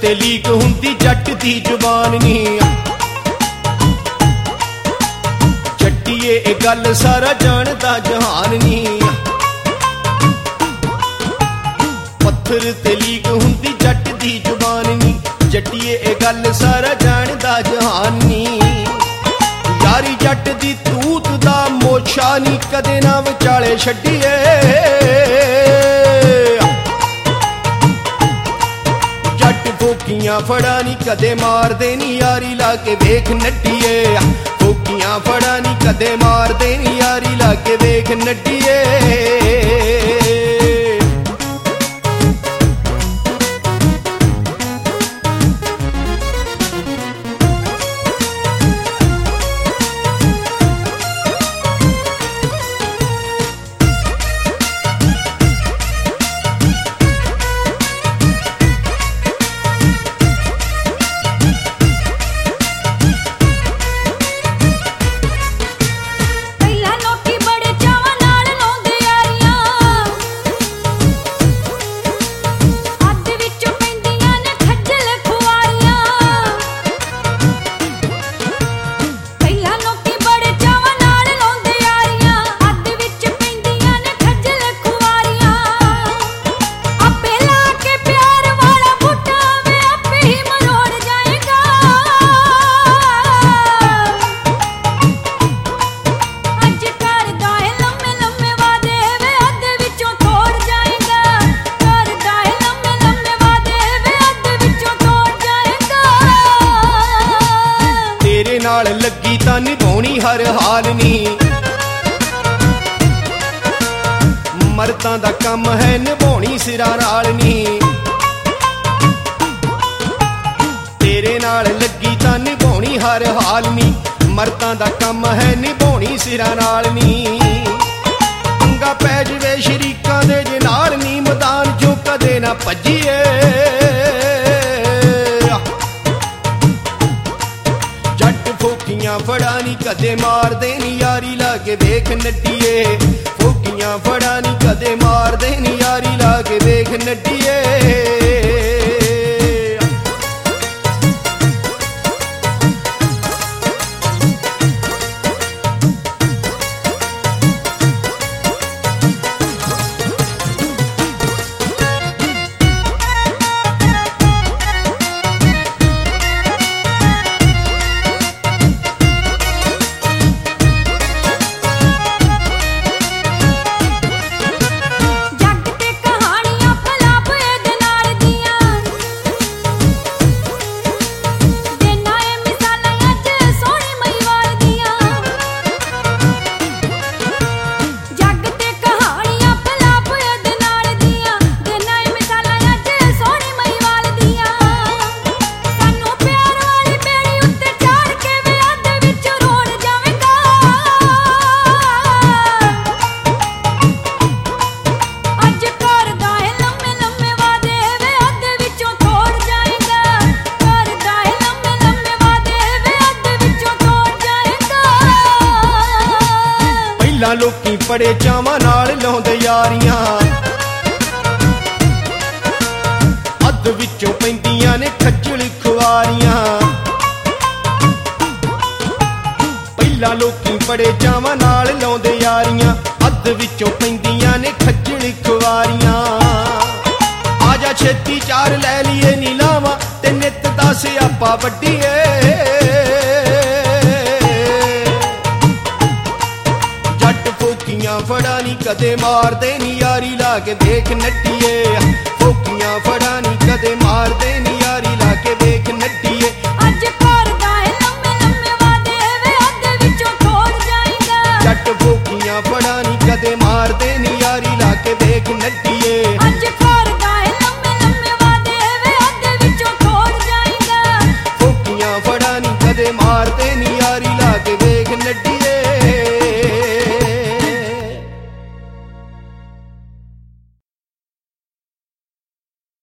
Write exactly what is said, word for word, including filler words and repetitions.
ते लीक हुंदी जट दी जुबान नी। जट्टिए ए गल सारा जानदा जहान नी। पत्थर ते लीक हुंदी जट दी जुबान नी। जट्टिए ए गल सारा जानदा जहान नी। यारी जट दी तूत दा मोछा नी कदे ना विचाले छड्डिए। जट फोकियां फड़ा नी कदे मारदे नी यारी लाके वेख नड्डिए। फोकियां फड़ा नी कदे मारदे नी यारी लाके वेख नड्डिए। नाल लगी तां निभाउणी हर हाल नी। मर्दां दा कम है निभाउणी सिरा नाल नी। तेरे नाल लगी तां निभाउणी हर हाल नी। मर्दां दा कम है निभाउणी सिरा नाल नी। पंगा पै जवे शरीकां दे जे नाल नी। मैदान चों कदे ना भज्जिए। फोकियां फड़ा नी कदे मारदे नी यारी लाके वेख नड्डिए। फोकियां फड़ा नी कदे मारदे नी यारी लाके वेख नड्डिए। लोकी बड़े चावां नाल लाउंदे यारियां। अध विचों पैंदियां ने खज्जल खुआरियां। पहिला लोकी बड़े चावां नाल लाउंदे यारियां। अध विचों पैंदियां ने खज्जल खुआरियां। आजा छेती चार लै लीए नीलावां ते नित दा सियापा वड्डीए। फोकियां फड़ा नी कदे मारदे नी यारी लाके वेख नड्डिए। फोकियां फड़ा नी कदे मारदे